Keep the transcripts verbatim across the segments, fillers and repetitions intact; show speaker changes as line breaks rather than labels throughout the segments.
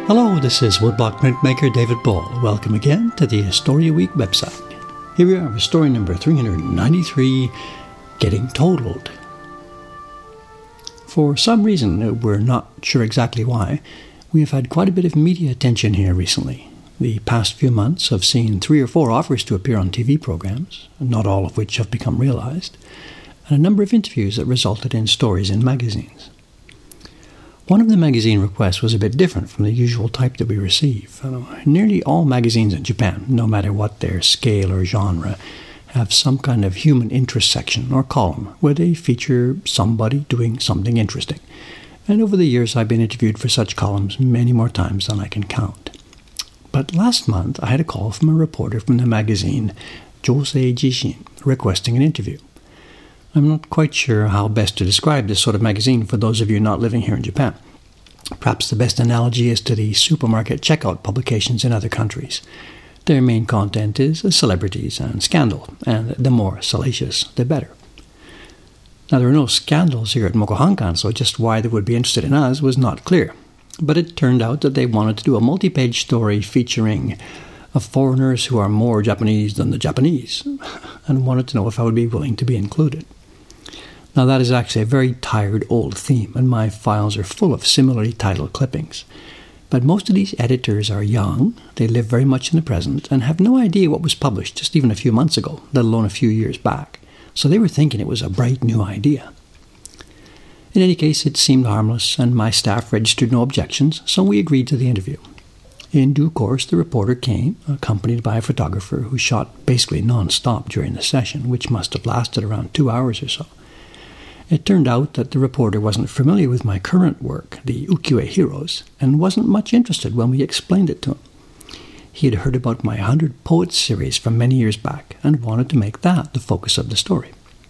Hello, this is Woodblock printmaker David Ball. Welcome again to the Historia Week website. Here we are with story number three hundred ninety-three, Getting Totaled. For some reason, we're not sure exactly why, we have had quite a bit of media attention here recently. The past few months have seen three or four offers to appear on T V programs, not all of which have become realized, and a number of interviews that resulted in stories in magazines. One of the magazine requests was a bit different from the usual type that we receive. Nearly all magazines in Japan, no matter what their scale or genre, have some kind of human interest section or column where they feature somebody doing something interesting. And over the years I've been interviewed for such columns many more times than I can count. But last month I had a call from a reporter from the magazine Josei Jishin requesting an interview. I'm not quite sure how best to describe this sort of magazine for those of you not living here in Japan. Perhaps the best analogy is to the supermarket checkout publications in other countries. Their main content is celebrities and scandal, and the more salacious, the better. Now, there are no scandals here at Mokohankan, so just why they would be interested in us was not clear. But it turned out that they wanted to do a multi-page story featuring of foreigners who are more Japanese than the Japanese, and wanted to know if I would be willing to be included. Now, that is actually a very tired old theme, and my files are full of similarly titled clippings. But most of these editors are young, they live very much in the present, and have no idea what was published just even a few months ago, let alone a few years back. So they were thinking it was a bright new idea. In any case, it seemed harmless, and my staff registered no objections, so we agreed to the interview. In due course, the reporter came, accompanied by a photographer who shot basically non-stop during the session, which must have lasted around two hours or so. It turned out that the reporter wasn't familiar with my current work, the Ukiyo-e Heroes, and wasn't much interested when we explained it to him. He had heard about my one hundred Poets series from many years back and wanted to make that the focus of the story.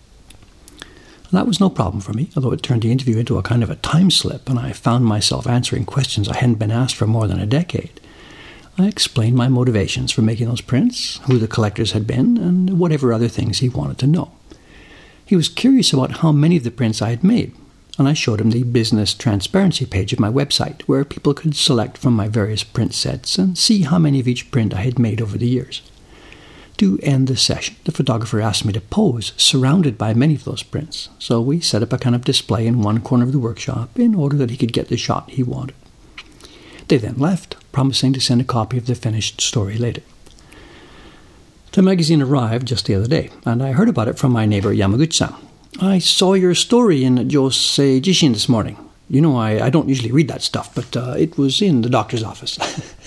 That was no problem for me, although it turned the interview into a kind of a time slip, and I found myself answering questions I hadn't been asked for more than a decade. I explained my motivations for making those prints, who the collectors had been, and whatever other things he wanted to know. He was curious about how many of the prints I had made, and I showed him the business transparency page of my website, where people could select from my various print sets and see how many of each print I had made over the years. To end the session, the photographer asked me to pose surrounded by many of those prints, so we set up a kind of display in one corner of the workshop in order that he could get the shot he wanted. They then left, promising to send a copy of the finished story later. The magazine arrived just the other day, and I heard about it from my neighbor Yamaguchi-san. I saw your story in Josei Jishin this morning. You know, I, I don't usually read that stuff, but uh, it was in the doctor's office.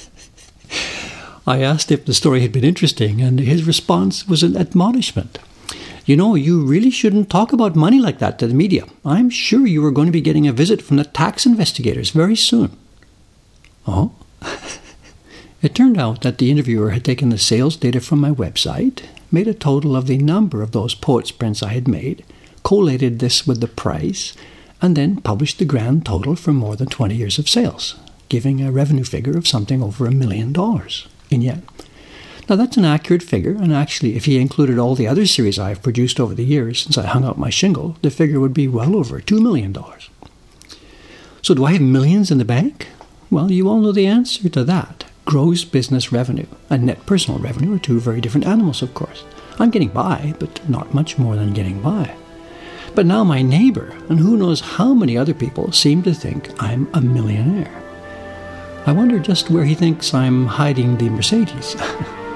I asked if the story had been interesting, and his response was an admonishment. You know, you really shouldn't talk about money like that to the media. I'm sure you are going to be getting a visit from the tax investigators very soon. Oh? It turned out that the interviewer had taken the sales data from my website, made a total of the number of those poets prints I had made, collated this with the price, and then published the grand total for more than twenty years of sales, giving a revenue figure of something over a million dollars in yen. Now that's an accurate figure, and actually if he included all the other series I have produced over the years since I hung out my shingle, the figure would be well over two million dollars. So do I have millions in the bank? Well, you all know the answer to that. Gross business revenue and net personal revenue are two very different animals, of course. I'm getting by, but not much more than getting by. But now my neighbor, and who knows how many other people, seem to think I'm a millionaire. I wonder just where he thinks I'm hiding the Mercedes.